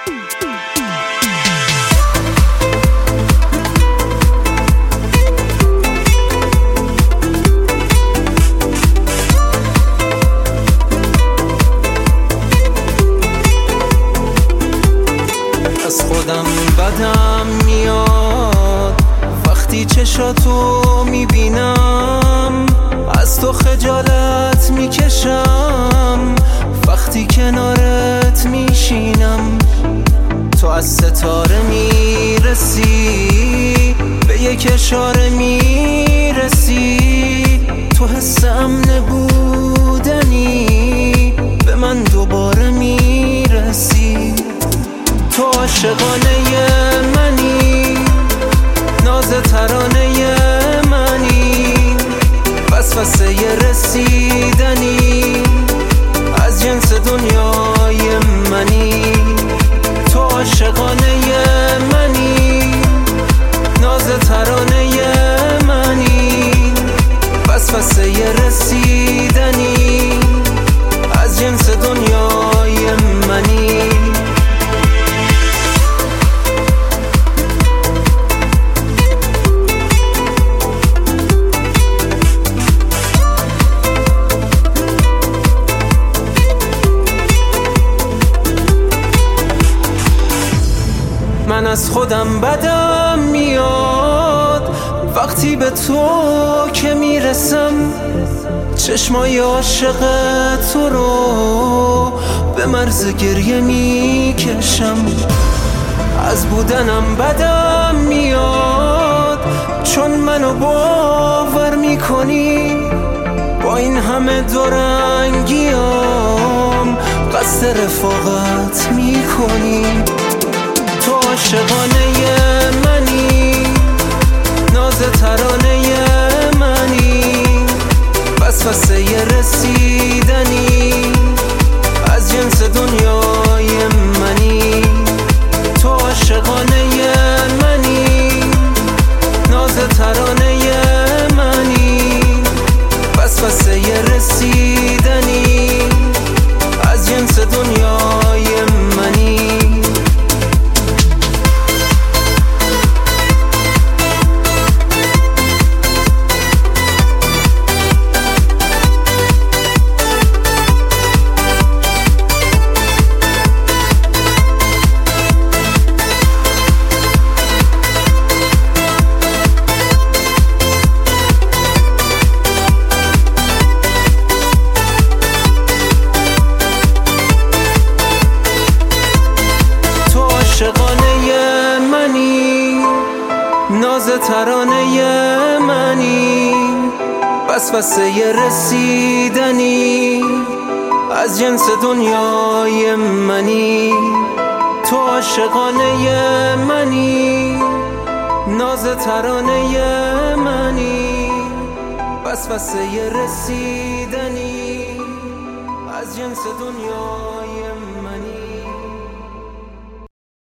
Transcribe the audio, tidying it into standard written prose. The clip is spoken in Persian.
از خودم بدم میاد وقتی چشاتو میبینم، از تو خجالت میکشم وقتی کنارت میشینم. تو از ستاره میرسی، به یک اشاره میرسی، تو حس امن بودنی به من دوباره میرسی. تو عاشقانه منی، ناز ترانه منی، وسوسه رسیدنی از جنس دنیای منی. تو عاشقانه منی، ناز ترانه منی، وسوسه رسیدنی از جنس دنیای منی. من از خودم بدم میاد وقتی به تو که میرسم، چشمای عاشق تو رو به مرز گریه میکشم. از بودنم بدم میاد چون منو باور میکنی، با این همه دورنگیام قصد رفاقت میکنی. تو عاشقانه منی، ناز ترانه منی، وسوسه رسیدنی از جنس دنیای منی. تو عاشقانه منی، ناز ترانه منی، وسوسه رسیدنی از جنس دنیای منی. عاشقانه منی، ناز ترانه منی، وسوسه رسیدنی از جنس دنیای منی. تو عاشقانه منی، ناز ترانه منی، وسوسه رسیدنی از جنس دنیای منی.